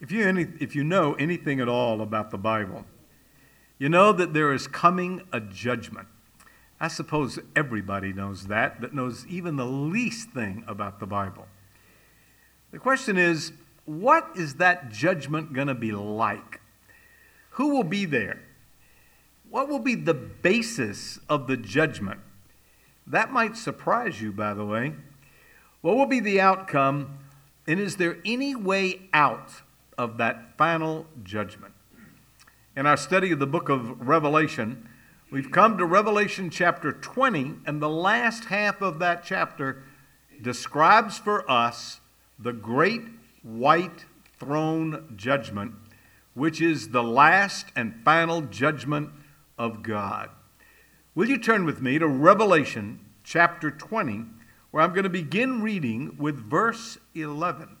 If you know anything at all about the Bible, you know that there is coming a judgment. I suppose everybody knows that knows even the least thing about the Bible. The question is, what is that judgment going to be like? Who will be there? What will be the basis of the judgment? That might surprise you, by the way. What will be the outcome, and is there any way out of that final judgment? In our study of the book of Revelation, we've come to Revelation chapter 20, and the last half of that chapter describes for us the great white throne judgment, which is the last and final judgment of God. Will you turn with me to Revelation chapter 20, where I'm going to begin reading with verse 11.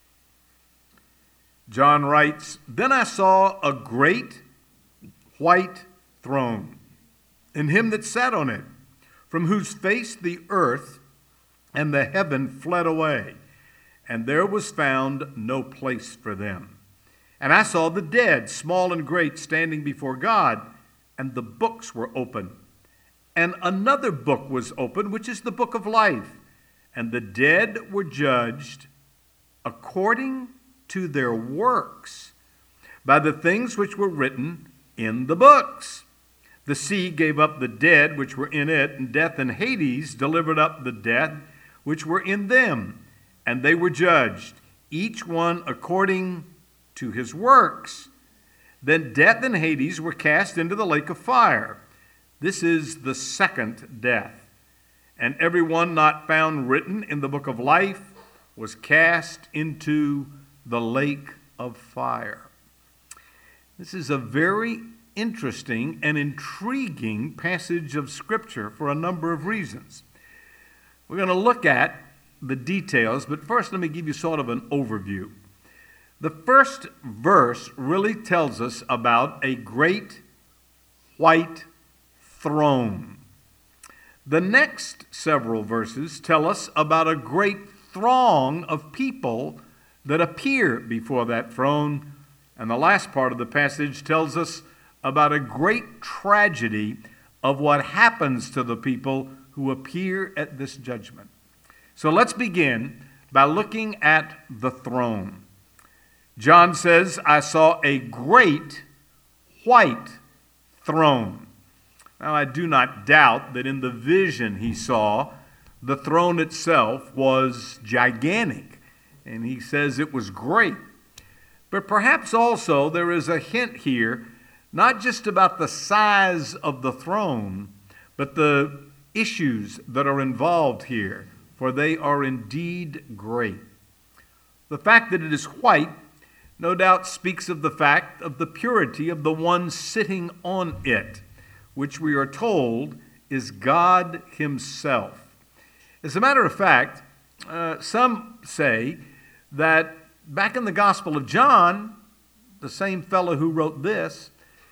John writes, "Then I saw a great white throne, and him that sat on it, from whose face the earth and the heaven fled away, and there was found no place for them. And I saw the dead, small and great, standing before God, and the books were open. And another book was opened, which is the book of life. And the dead were judged according to their works by the things which were written in the books. The sea gave up the dead which were in it, and death and Hades delivered up the dead which were in them. And they were judged, each one according to his works. Then death and Hades were cast into the lake of fire. This is the second death. And every one not found written in the book of life was cast into the lake of fire." This is a very interesting and intriguing passage of Scripture for a number of reasons. We're going to look at the details, but first let me give you sort of an overview. The first verse really tells us about a great white throne. The next several verses tell us about a great throng of people that appear before that throne. And the last part of the passage tells us about a great tragedy of what happens to the people who appear at this judgment. So let's begin by looking at the throne. John says, "I saw a great white throne." Now, I do not doubt that in the vision he saw, the throne itself was gigantic, and he says it was great. But perhaps also there is a hint here, not just about the size of the throne, but the issues that are involved here, for they are indeed great. The fact that it is white no doubt speaks of the fact of the purity of the one sitting on it, which we are told is God himself. As a matter of fact, some say that back in the Gospel of John, the same fellow who wrote this,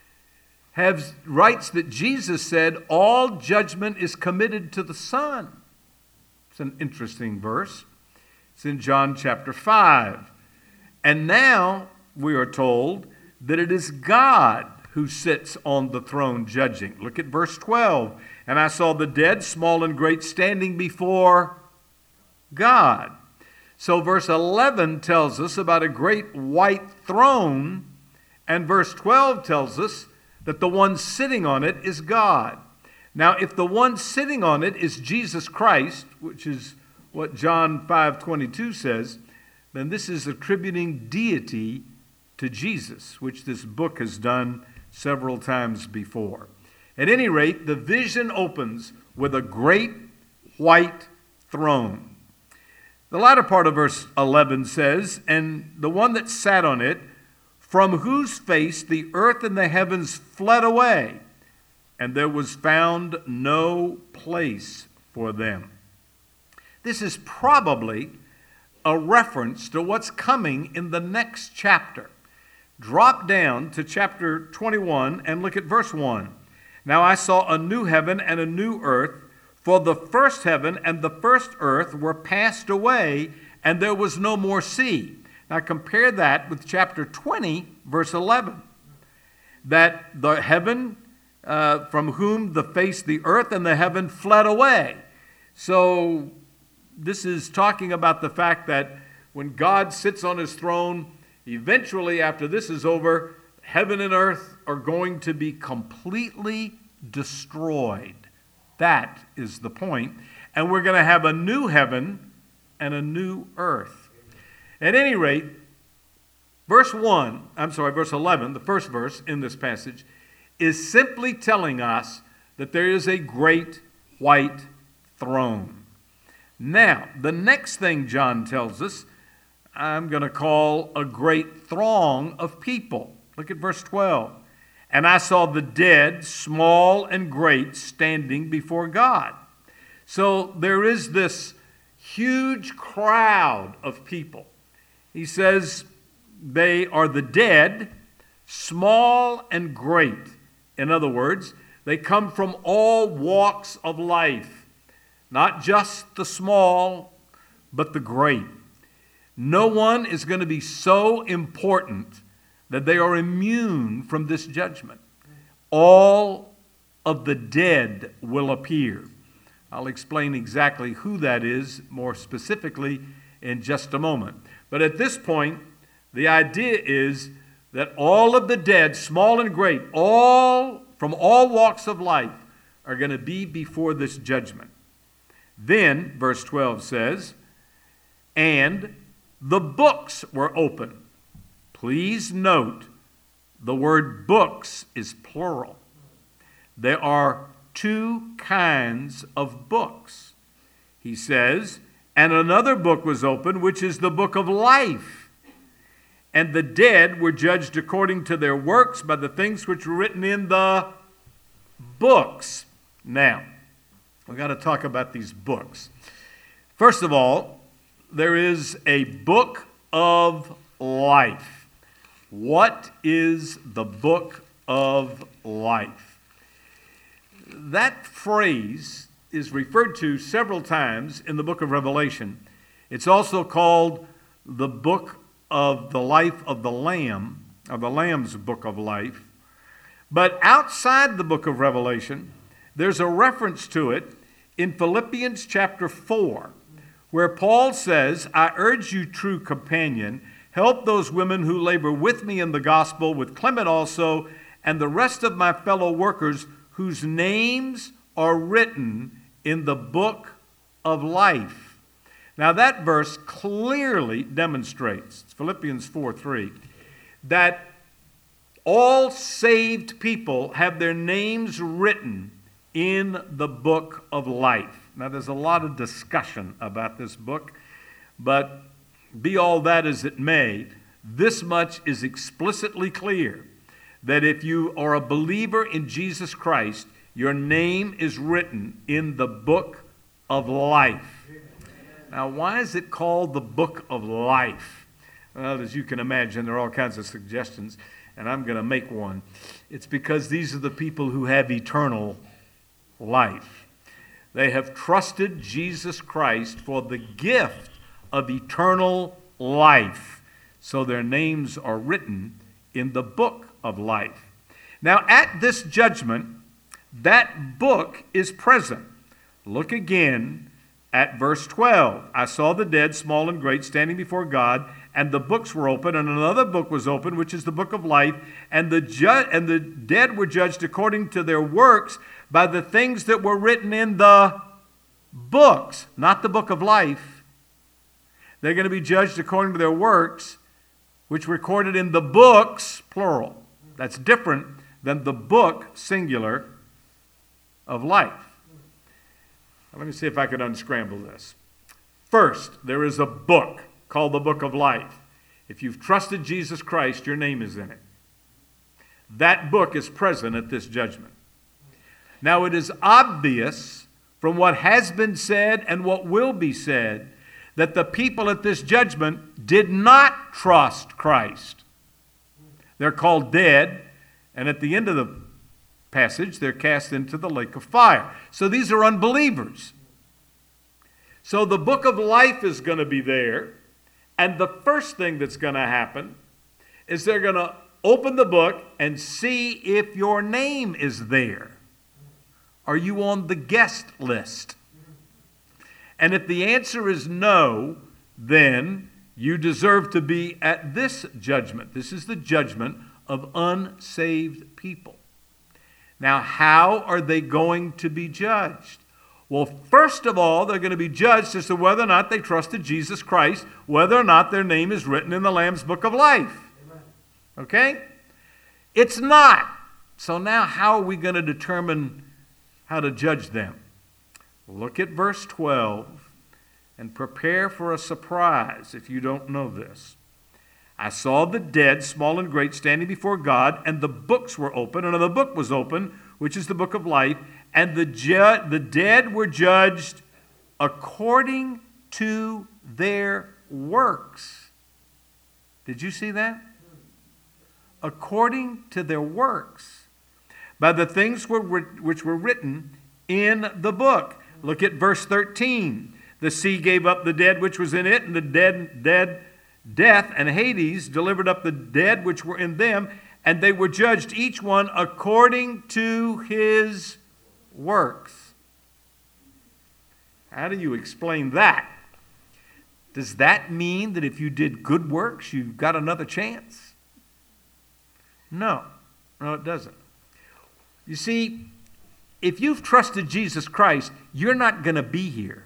writes that Jesus said, "All judgment is committed to the Son." It's an interesting verse. It's in John chapter 5. And now we are told that it is God who sits on the throne judging. Look at verse 12. "And I saw the dead, small and great, standing before God." So verse 11 tells us about a great white throne, and verse 12 tells us that the one sitting on it is God. Now, if the one sitting on it is Jesus Christ, which is what John 5:22 says, then this is attributing deity to Jesus, which this book has done several times before. At any rate, the vision opens with a great white throne. The latter part of verse 11 says, "And the one that sat on it, from whose face the earth and the heavens fled away, and there was found no place for them." This is probably a reference to what's coming in the next chapter. Drop down to chapter 21 and look at verse 1. "Now I saw a new heaven and a new earth, for the first heaven and the first earth were passed away, and there was no more sea. Now compare that with chapter 20, verse 11. That the heaven, from whom the face, the earth, and the heaven fled away. So this is talking about the fact that when God sits on his throne, eventually after this is over, heaven and earth are going to be completely destroyed. That is the point. And we're going to have a new heaven and a new earth. At any rate, verse 11, the first verse in this passage, is simply telling us that there is a great white throne. Now, the next thing John tells us, I'm going to call a great throng of people. Look at verse 12. And I saw the dead, small and great, standing before God. So there is this huge crowd of people. He says they are the dead, small and great. In other words, they come from all walks of life, not just the small, but the great. No one is going to be so important that they are immune from this judgment. All of the dead will appear. I'll explain exactly who that is more specifically in just a moment. But at this point, the idea is that all of the dead, small and great, all from all walks of life, are going to be before this judgment. Then, verse 12 says, and the books were open. Please note, the word books is plural. There are two kinds of books. He says, and another book was opened, which is the book of life. And the dead were judged according to their works by the things which were written in the books. Now, we've got to talk about these books. First of all, there is a book of life. What is the book of life? That phrase is referred to several times in the book of Revelation. It's also called the book of the life of the Lamb, or the Lamb's book of life. But outside the book of Revelation, there's a reference to it in Philippians chapter 4, where Paul says, I urge you, true companion, help those women who labor with me in the gospel, with Clement also, and the rest of my fellow workers whose names are written in the book of life. Now that verse clearly demonstrates, Philippians 4:3, that all saved people have their names written in the book of life. Now there's a lot of discussion about this book, but be all that as it may, this much is explicitly clear, that if you are a believer in Jesus Christ, your name is written in the book of life. Now, why is it called the book of life? Well, as you can imagine, there are all kinds of suggestions, and I'm going to make one. It's because these are the people who have eternal life. They have trusted Jesus Christ for the gift of eternal life. So their names are written in the book of life. Now, at this judgment, that book is present. Look again at verse 12. I saw the dead, small and great, standing before God, and the books were open, and another book was opened, which is the book of life, and the dead were judged according to their works by the things that were written in the books, not the book of life. They're going to be judged according to their works, which were recorded in the books, plural. That's different than the book, singular, of life. Now, let me see if I can unscramble this. First, there is a book called the book of life. If you've trusted Jesus Christ, your name is in it. That book is present at this judgment. Now, it is obvious from what has been said and what will be said that the people at this judgment did not trust Christ. They're called dead, and at the end of the passage, they're cast into the lake of fire. So these are unbelievers. So the book of life is going to be there, And the first thing that's going to happen is they're going to open the book and see if your name is there. Are you on the guest list? And if the answer is no, then you deserve to be at this judgment. This is the judgment of unsaved people. Now, how are they going to be judged? Well, first of all, they're going to be judged as to whether or not they trusted Jesus Christ, whether or not their name is written in the Lamb's Book of Life. Okay? It's not. So now how are we going to determine how to judge them? Look at verse 12 and prepare for a surprise if you don't know this. I saw the dead, small and great, standing before God, and the books were open, and the book was open, which is the book of life, and the dead were judged according to their works. Did you see that? According to their works, by the things which were written in the book. Look at verse 13. The sea gave up the dead which was in it, and the death and Hades delivered up the dead which were in them, and they were judged each one according to his works. How do you explain that? Does that mean that if you did good works, you got another chance? No, it doesn't. You see, if you've trusted Jesus Christ, you're not going to be here.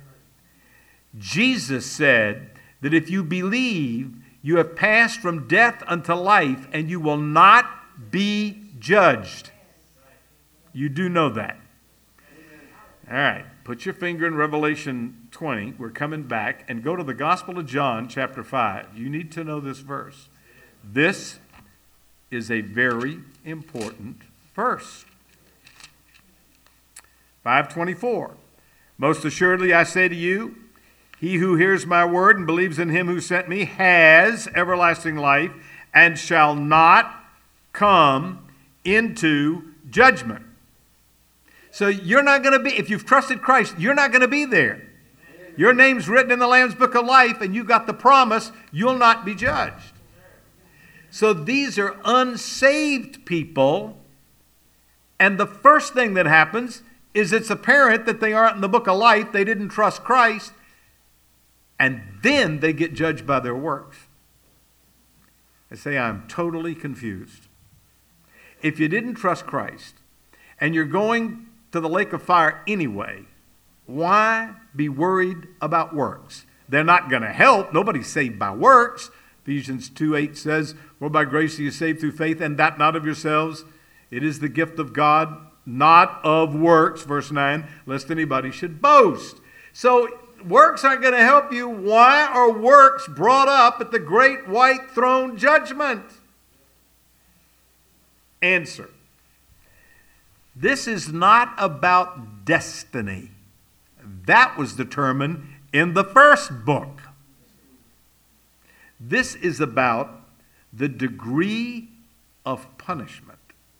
Jesus said that if you believe, you have passed from death unto life, and you will not be judged. You do know that. All right, put your finger in Revelation 20. We're coming back, and go to the Gospel of John, chapter 5. You need to know this verse. This is a very important verse. 5:24. Most assuredly I say to you, he who hears my word and believes in him who sent me has everlasting life and shall not come into judgment. So you're not going to be, if you've trusted Christ, you're not going to be there. Your name's written in the Lamb's Book of Life, and you got the promise you'll not be judged. So these are unsaved people, and the first thing that happens is it's apparent that they aren't in the Book of Life. They didn't trust Christ, and then they get judged by their works. I say, I'm totally confused. If you didn't trust Christ, and you're going to the lake of fire anyway, why be worried about works? They're not going to help. Nobody's saved by works. Ephesians 2:8 says, for by grace are you saved through faith, and that not of yourselves. It is the gift of God, not of works, verse 9, lest anybody should boast. So works aren't going to help you. Why are works brought up at the great white throne judgment? Answer. This is not about destiny. That was determined in the first book. This is about the degree of punishment.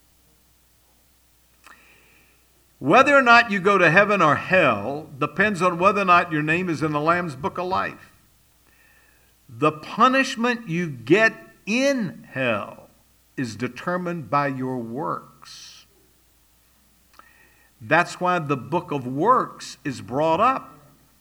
Whether or not you go to heaven or hell depends on whether or not your name is in the Lamb's Book of Life. The punishment you get in hell is determined by your works. That's why the book of works is brought up.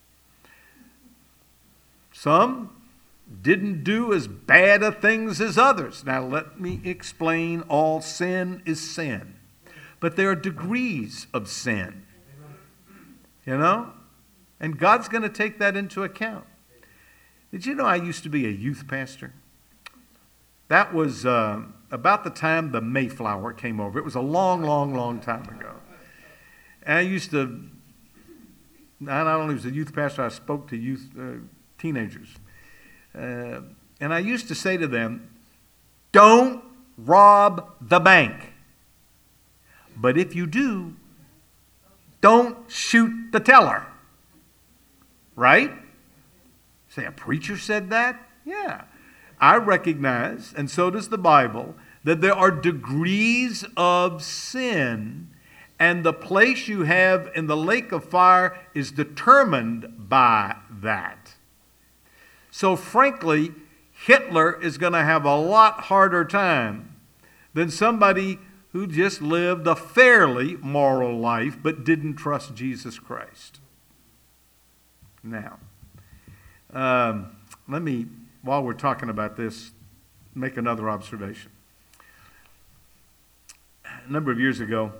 Some didn't do as bad of things as others. Now let me explain, all sin is sin. But there are degrees of sin. You know? And God's going to take that into account. Did you know I used to be a youth pastor? That was about the time the Mayflower came over. It was a long, long, long time ago. And I used to, I not only was a youth pastor, I spoke to youth teenagers. And I used to say to them, don't rob the bank. But if you do, don't shoot the teller. Right? Say, a preacher said that? Yeah. I recognize, and so does the Bible, that there are degrees of sin, and the place you have in the lake of fire is determined by that. So frankly, Hitler is going to have a lot harder time than somebody who just lived a fairly moral life but didn't trust Jesus Christ. Now, let me, while we're talking about this, make another observation. A number of years ago,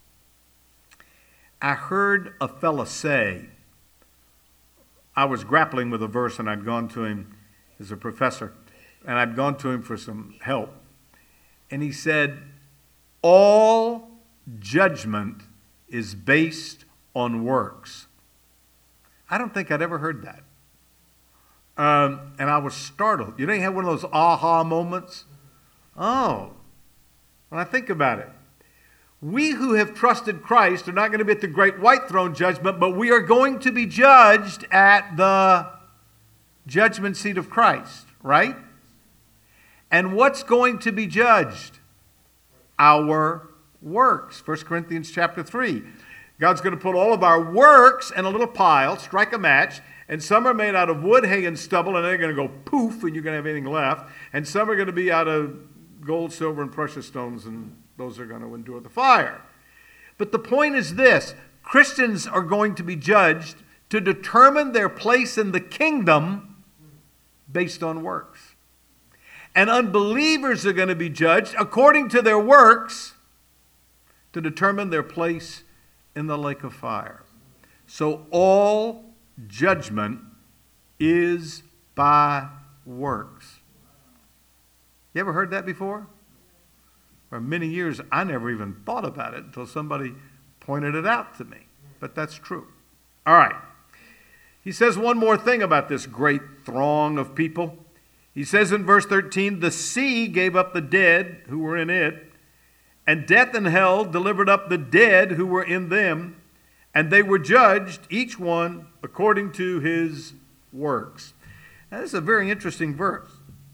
I heard a fella say, I was grappling with a verse and I'd gone to him as a professor, and I'd gone to him for some help. And he said, all judgment is based on works. I don't think I'd ever heard that. And I was startled. You know, you have one of those aha moments? Oh, when I think about it. We who have trusted Christ are not going to be at the great white throne judgment, but we are going to be judged at the judgment seat of Christ, right? And what's going to be judged? Our works. 1 Corinthians chapter 3. God's going to put all of our works in a little pile, strike a match, and some are made out of wood, hay, and stubble, and they're going to go poof, and you're going to have anything left. And some are going to be out of gold, silver, and precious stones, and those are going to endure the fire. But the point is this: Christians are going to be judged to determine their place in the kingdom based on works. And unbelievers are going to be judged according to their works to determine their place in the lake of fire. So all judgment is by works. You ever heard that before? For many years, I never even thought about it until somebody pointed it out to me. But that's true. All right. He says one more thing about this great throng of people. He says in verse 13, the sea gave up the dead who were in it, and death and hell delivered up the dead who were in them, and they were judged, each one according to his works. Now, this is a very interesting verse.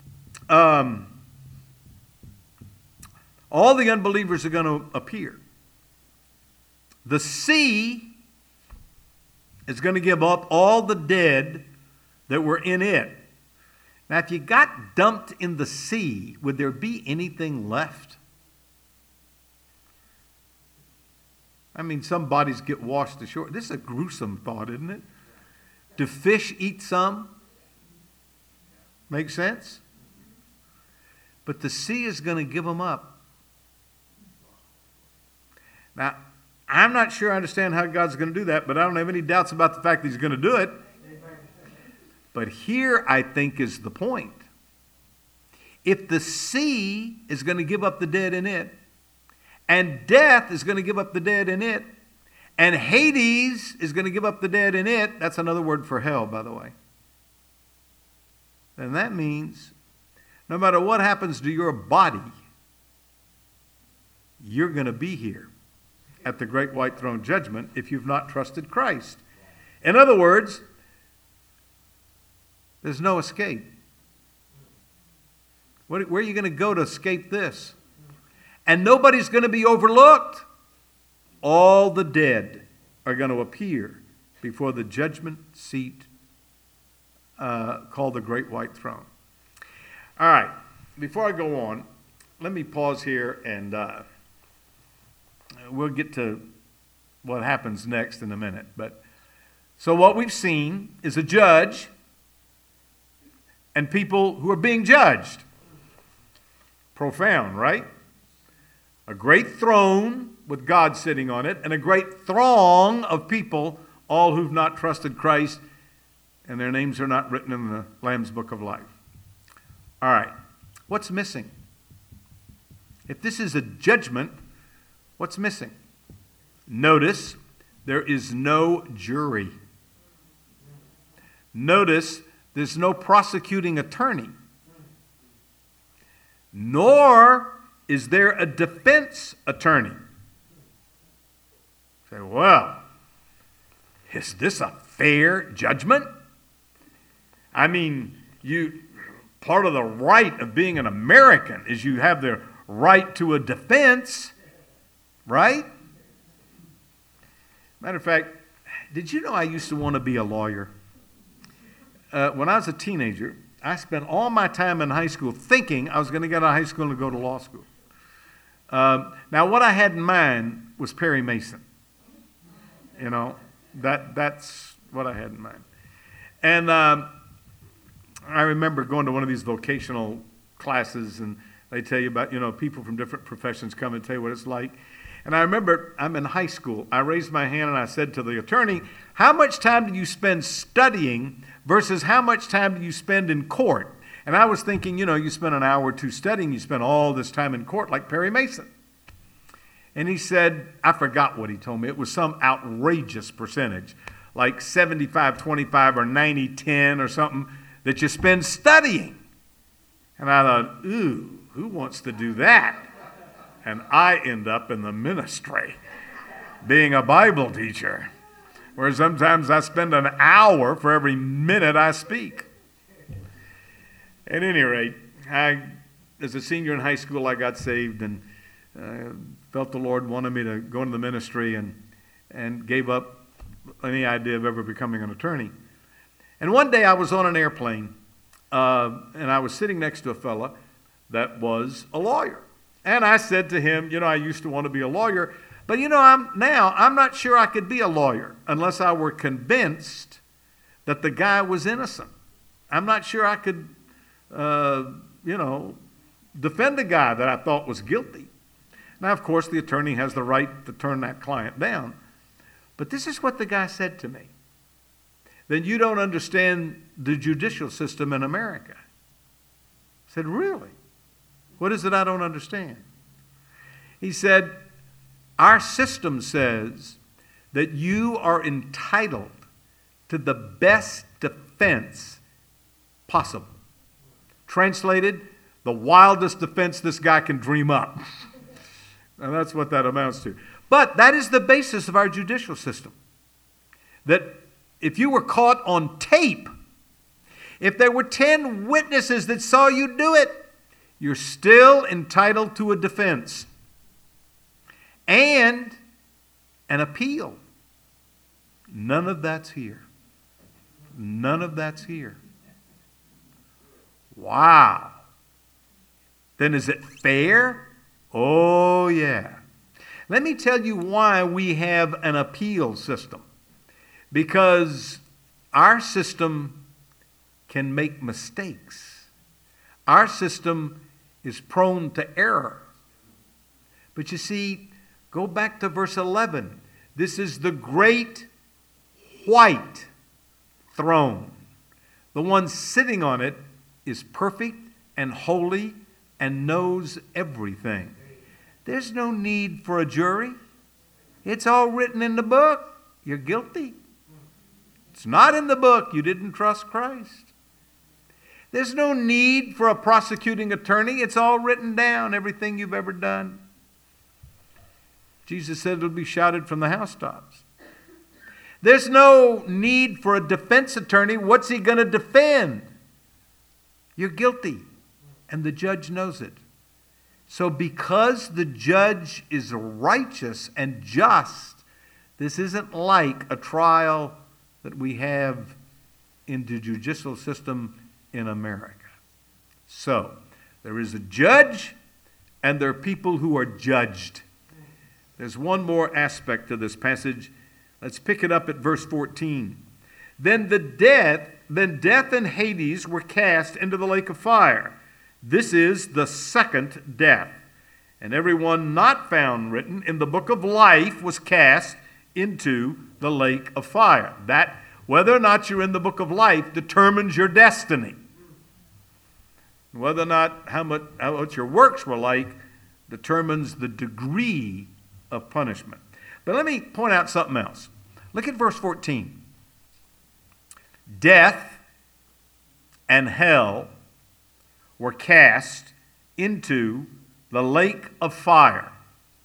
All the unbelievers are going to appear. The sea is going to give up all the dead that were in it. Now, if you got dumped in the sea, would there be anything left? I mean, some bodies get washed ashore. This is a gruesome thought, isn't it? Do fish eat some? Make sense? But the sea is going to give them up. Now, I'm not sure I understand how God's going to do that, but I don't have any doubts about the fact that he's going to do it. But here, I think, is the point. If the sea is going to give up the dead in it, and death is going to give up the dead in it, and Hades is going to give up the dead in it, that's another word for hell, by the way, then that means no matter what happens to your body, you're going to be here at the great white throne judgment if you've not trusted Christ. In other words, there's no escape. Where are you going to go to escape this? And nobody's going to be overlooked. All the dead are going to appear before the judgment seat called the great white throne. All right, before I go on, let me pause here and we'll get to what happens next in a minute. But so what we've seen is a judge and people who are being judged. Profound, right? A great throne with God sitting on it, and a great throng of people, all who've not trusted Christ, and their names are not written in the Lamb's Book of Life. All right, what's missing? If this is a judgment, what's missing? Notice there is no jury. Notice there's no prosecuting attorney. Nor is there a defense attorney. Say, well, is this a fair judgment? I mean, part of the right of being an American is you have the right to a defense, right? Matter of fact, did you know I used to want to be a lawyer? When I was a teenager, I spent all my time in high school thinking I was going to get out of high school and go to law school. Now, what I had in mind was Perry Mason. You know, that's what I had in mind. And I remember going to one of these vocational classes, and they tell you about, you know, people from different professions come and tell you what it's like. And I remember I'm in high school. I raised my hand and I said to the attorney, how much time do you spend studying versus how much time do you spend in court? And I was thinking, you know, you spend an hour or two studying, you spend all this time in court like Perry Mason. And he said, I forgot what he told me. It was some outrageous percentage, like 75-25 or 90-10 or something, that you spend studying. And I thought, ooh, who wants to do that? And I end up in the ministry, being a Bible teacher, where sometimes I spend an hour for every minute I speak. At any rate, as a senior in high school, I got saved and felt the Lord wanted me to go into the ministry and gave up any idea of ever becoming an attorney. And one day I was on an airplane, and I was sitting next to a fella that was a lawyer. And I said to him, you know, I used to want to be a lawyer, but you know, I'm not sure I could be a lawyer unless I were convinced that the guy was innocent. I'm not sure I could, defend a guy that I thought was guilty. Now, of course, the attorney has the right to turn that client down. But this is what the guy said to me. Then you don't understand the judicial system in America. I said, really? What is it I don't understand? He said, our system says that you are entitled to the best defense possible. Translated, the wildest defense this guy can dream up. And that's what that amounts to. But that is the basis of our judicial system. That if you were caught on tape, if there were 10 witnesses that saw you do it, you're still entitled to a defense and an appeal. None of that's here. None of that's here. Wow. Then is it fair? Oh, yeah. Let me tell you why we have an appeal system. Because our system can make mistakes. Our system is prone to error. But you see, go back to verse 11. This is the great white throne. The one sitting on it is perfect and holy and knows everything. There's no need for a jury. It's all written in the book. You're guilty. It's not in the book. You didn't trust Christ. There's no need for a prosecuting attorney. It's all written down, everything you've ever done. Jesus said it'll be shouted from the housetops. There's no need for a defense attorney. What's he going to defend? You're guilty, and the judge knows it. So because the judge is righteous and just, this isn't like a trial that we have in the judicial system in America. So, there is a judge and there are people who are judged. There's one more aspect to this passage. Let's pick it up at verse 14. Then death and Hades were cast into the lake of fire. This is the second death. And everyone not found written in the book of life was cast into the lake of fire. That, whether or not you're in the book of life, determines your destiny. Whether or not how much your works were like determines the degree of punishment. But let me point out something else. Look at verse 14. Death and hell were cast into the lake of fire.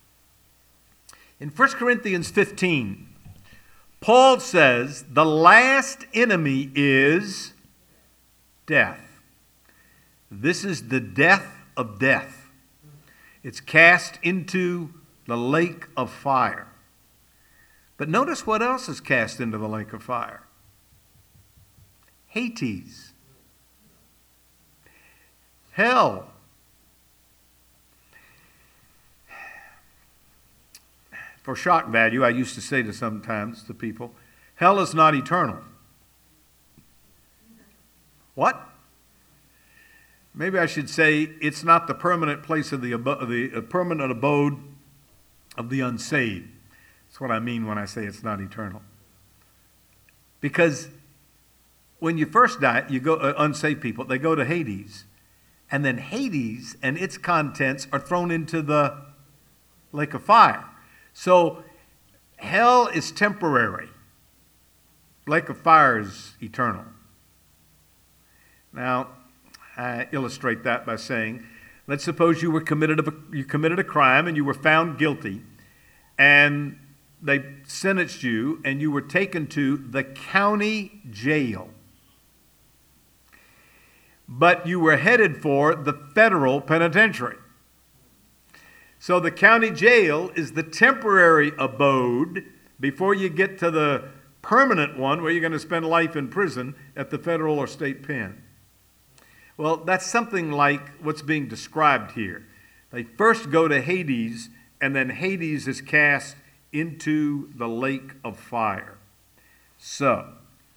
In 1 Corinthians 15, Paul says the last enemy is death. This is the death of death. It's cast into the lake of fire. But notice what else is cast into the lake of fire. Hades. Hell. For shock value, I used to say sometimes to people, hell is not eternal. What? Maybe I should say it's not the permanent place of the permanent abode of the unsaved. That's what I mean when I say it's not eternal. Because when you first die, you go unsaved people, they go to Hades, and then Hades and its contents are thrown into the lake of fire. So hell is temporary. Lake of fire is eternal. Now, I illustrate that by saying, let's suppose you committed a crime and you were found guilty, and they sentenced you, and you were taken to the county jail. But you were headed for the federal penitentiary. So the county jail is the temporary abode before you get to the permanent one where you're going to spend life in prison at the federal or state pen. Well, that's something like what's being described here. They first go to Hades, and then Hades is cast into the lake of fire. So,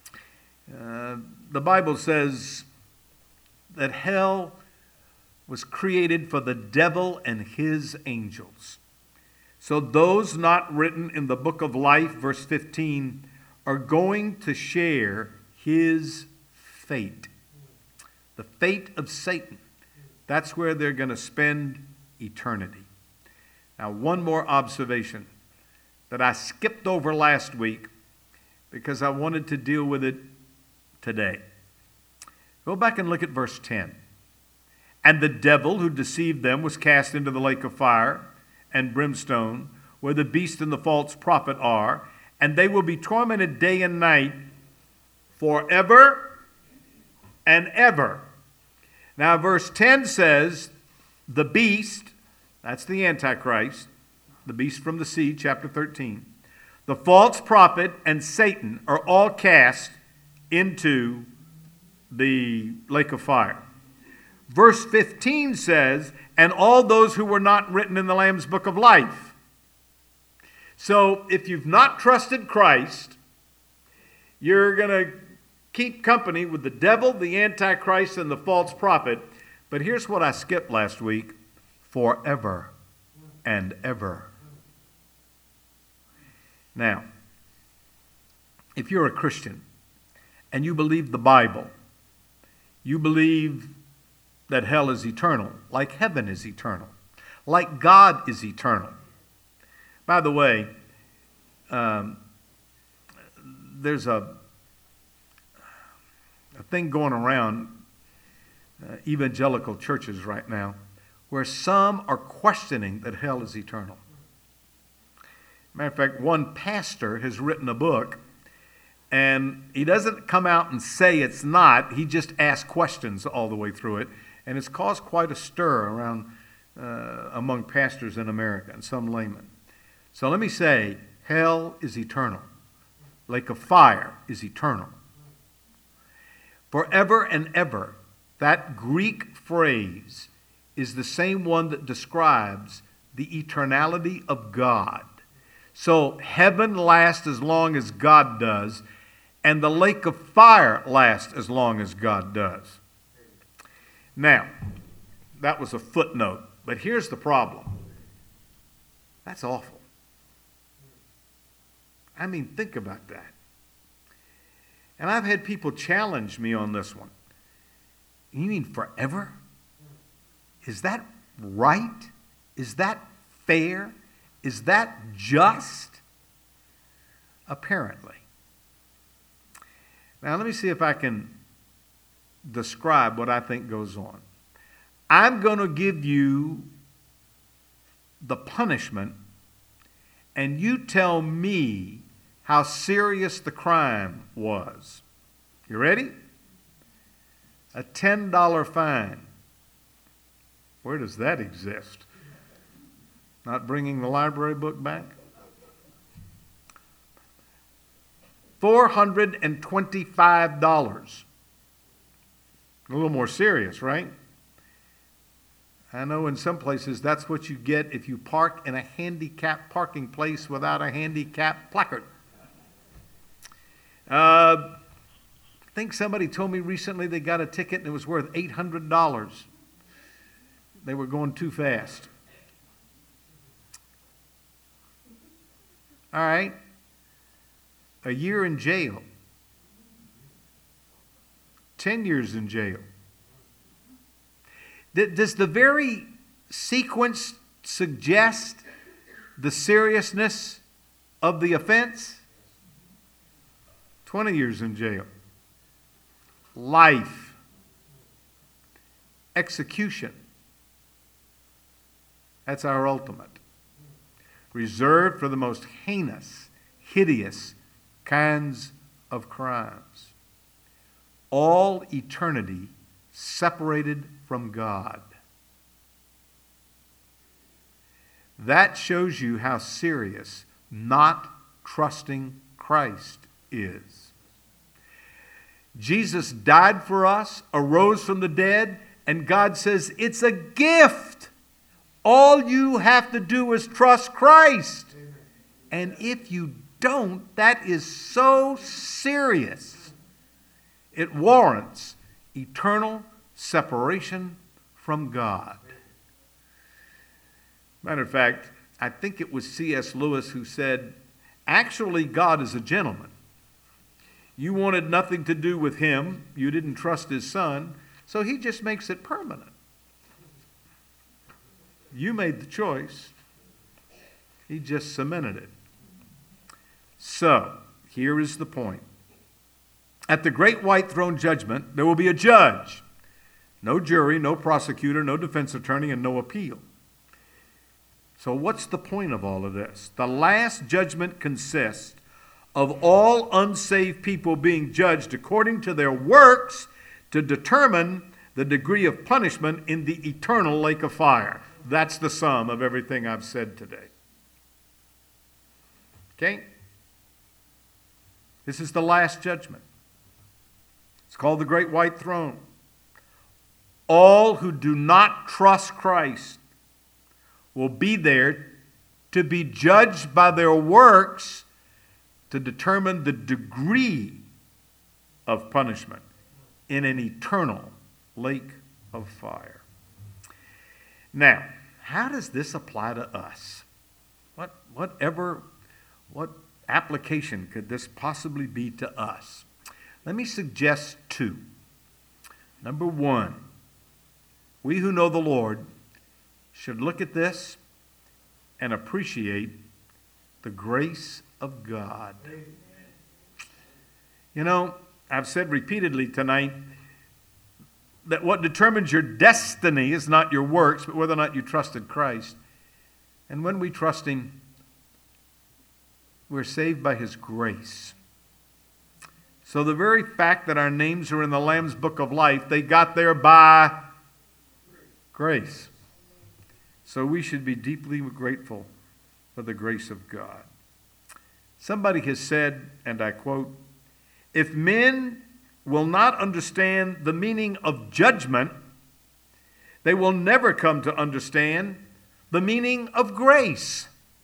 the Bible says that hell was created for the devil and his angels. So those not written in the book of life, verse 15, are going to share his fate. The fate of Satan. That's where they're going to spend eternity. Now, one more observation that I skipped over last week because I wanted to deal with it today. Go back and look at verse 10. And the devil who deceived them was cast into the lake of fire and brimstone, where the beast and the false prophet are, and they will be tormented day and night forever and ever. Now, verse 10 says, the beast, that's the Antichrist, the beast from the sea, chapter 13, the false prophet and Satan are all cast into the lake of fire. Verse 15 says, and all those who were not written in the Lamb's book of life. So if you've not trusted Christ, you're going to keep company with the devil, the Antichrist, and the false prophet. But here's what I skipped last week. Forever and ever. Now, if you're a Christian and you believe the Bible, you believe that hell is eternal, like heaven is eternal, like God is eternal. By the way, there's a thing going around evangelical churches right now where some are questioning that hell is eternal. Matter of fact, one pastor has written a book, and he doesn't come out and say it's not. He just asks questions all the way through it, and it's caused quite a stir around among pastors in America and some laymen. So let me say, hell is eternal. Lake of fire is eternal. Forever and ever, that Greek phrase is the same one that describes the eternality of God. So heaven lasts as long as God does, and the lake of fire lasts as long as God does. Now, that was a footnote, but here's the problem. That's awful. I mean, think about that. And I've had people challenge me on this one. You mean forever? Is that right? Is that fair? Is that just? Apparently. Now, let me see if I can describe what I think goes on. I'm going to give you the punishment, and you tell me how serious the crime was. You ready? A $10 fine. Where does that exist? Not bringing the library book back? $425. A little more serious, right? I know in some places that's what you get if you park in a handicapped parking place without a handicap placard. I think somebody told me recently they got a ticket and it was worth $800. They were going too fast. All right. A year in jail. 10 years in jail. Does the very sequence suggest the seriousness of the offense? 20 years in jail. Life. Execution. That's our ultimate. Reserved for the most heinous, hideous kinds of crimes. All eternity separated from God. That shows you how serious not trusting Christ is. Jesus died for us, arose from the dead, and God says it's a gift. All you have to do is trust Christ. And if you don't, that is so serious. It warrants eternal separation from God. Matter of fact, I think it was C.S. Lewis who said, actually, God is a gentleman. You wanted nothing to do with him. You didn't trust his son, so he just makes it permanent. You made the choice. He just cemented it. So, here is the point. At the great white throne judgment, there will be a judge. No jury, no prosecutor, no defense attorney, and no appeal. So what's the point of all of this? The last judgment consists of all unsaved people being judged according to their works to determine the degree of punishment in the eternal lake of fire. That's the sum of everything I've said today. Okay? This is the last judgment. It's called the Great White Throne. All who do not trust Christ will be there to be judged by their works to determine the degree of punishment in an eternal lake of fire. Now, how does this apply to us? What application could this possibly be to us? Let me suggest two. Number one, we who know the Lord should look at this and appreciate the grace of God. You know, I've said repeatedly tonight that what determines your destiny is not your works, but whether or not you trusted Christ. And when we trust Him, we're saved by His grace. So the very fact that our names are in the Lamb's Book of Life, they got there by grace. So we should be deeply grateful for the grace of God. Somebody has said, and I quote, "If men will not understand the meaning of judgment, they will never come to understand the meaning of grace."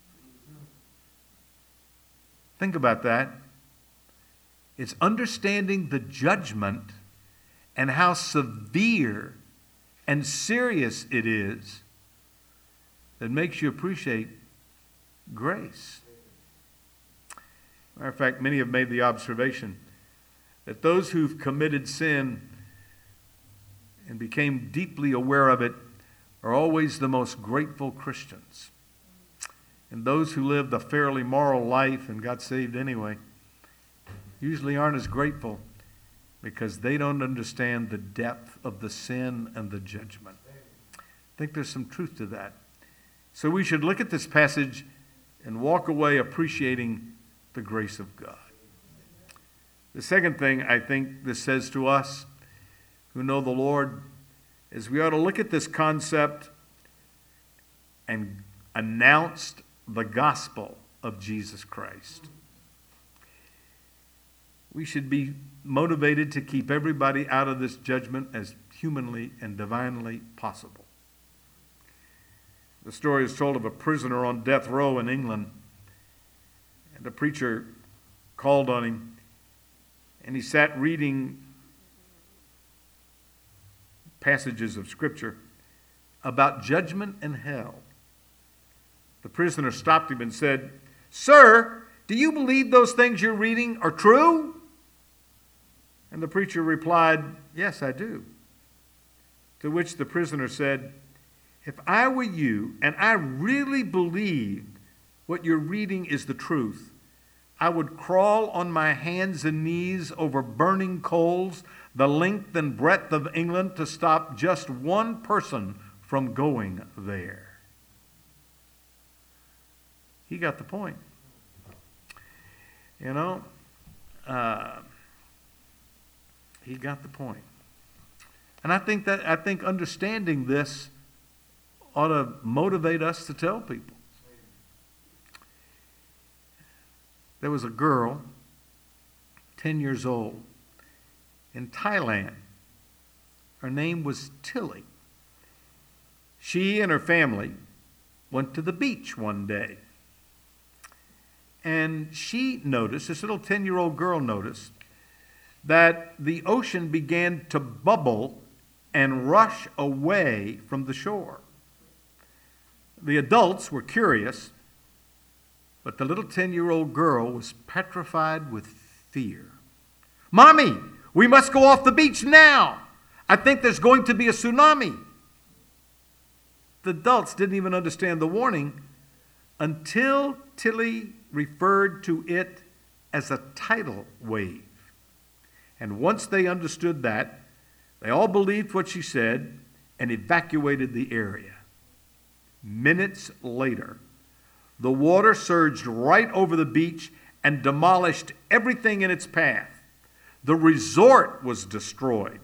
Think about that. It's understanding the judgment and how severe and serious it is that makes you appreciate grace. Matter of fact, many have made the observation that those who've committed sin and became deeply aware of it are always the most grateful Christians. And those who lived a fairly moral life and got saved anyway usually aren't as grateful because they don't understand the depth of the sin and the judgment. I think there's some truth to that. So we should look at this passage and walk away appreciating the grace of God. The second thing I think this says to us who know the Lord is we ought to look at this concept and announce the gospel of Jesus Christ. We should be motivated to keep everybody out of this judgment as humanly and divinely possible. The story is told of a prisoner on death row in England. And the preacher called on him, and he sat reading passages of Scripture about judgment and hell. The prisoner stopped him and said, "Sir, do you believe those things you're reading are true?" And the preacher replied, "Yes, I do." To which the prisoner said, "If I were you and I really believed what you're reading is the truth, I would crawl on my hands and knees over burning coals the length and breadth of England to stop just one person from going there." He got the point. You know, he got the point. And I think understanding this ought to motivate us to tell people. There was a girl, 10 years old, in Thailand. Her name was Tilly. She and her family went to the beach one day. And she noticed, this little 10-year-old girl noticed, that the ocean began to bubble and rush away from the shore. The adults were curious, but the little 10-year-old girl was petrified with fear. "Mommy, we must go off the beach now. I think there's going to be a tsunami." The adults didn't even understand the warning until Tilly referred to it as a tidal wave. And once they understood that, they all believed what she said and evacuated the area. Minutes later, the water surged right over the beach and demolished everything in its path. The resort was destroyed.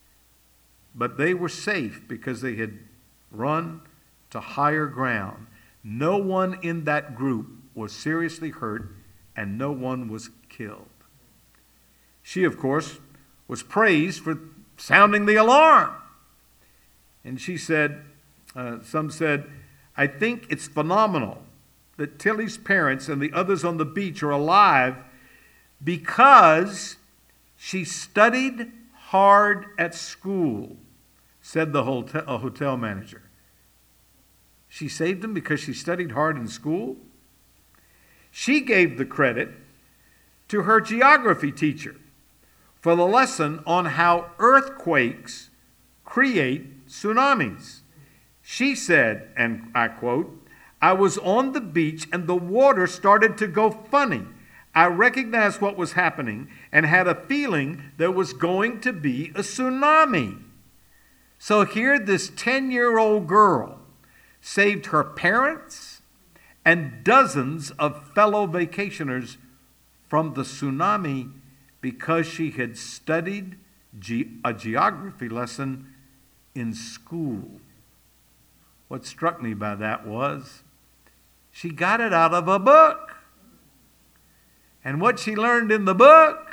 But they were safe because they had run to higher ground. No one in that group was seriously hurt, and no one was killed. She, of course, was praised for sounding the alarm. And she said, some said, "I think it's phenomenal that Tilly's parents and the others on the beach are alive because she studied hard at school," said the hotel manager. She saved them because she studied hard in school? She gave the credit to her geography teacher for the lesson on how earthquakes create tsunamis. She said, and I quote, "I was on the beach and the water started to go funny. I recognized what was happening and had a feeling there was going to be a tsunami." So here this 10-year-old girl saved her parents and dozens of fellow vacationers from the tsunami because she had studied a geography lesson in school. What struck me by that was she got it out of a book. And what she learned in the book,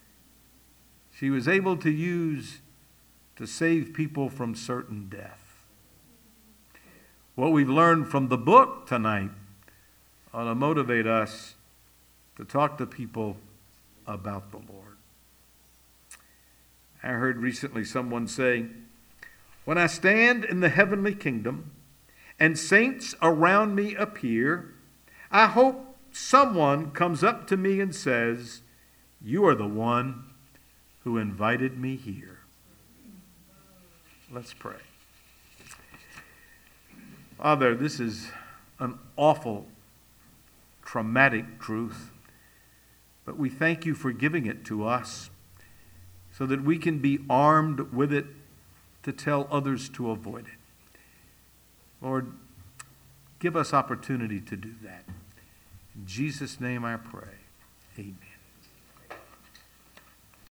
she was able to use to save people from certain death. What we've learned from the book tonight ought to motivate us to talk to people about the Lord. I heard recently someone say, "When I stand in the heavenly kingdom and saints around me appear, I hope someone comes up to me and says, 'You are the one who invited me here.'" Let's pray. Father, this is an awful, traumatic truth, but we thank you for giving it to us so that we can be armed with it to tell others to avoid it. Lord, give us opportunity to do that. In Jesus' name I pray. Amen.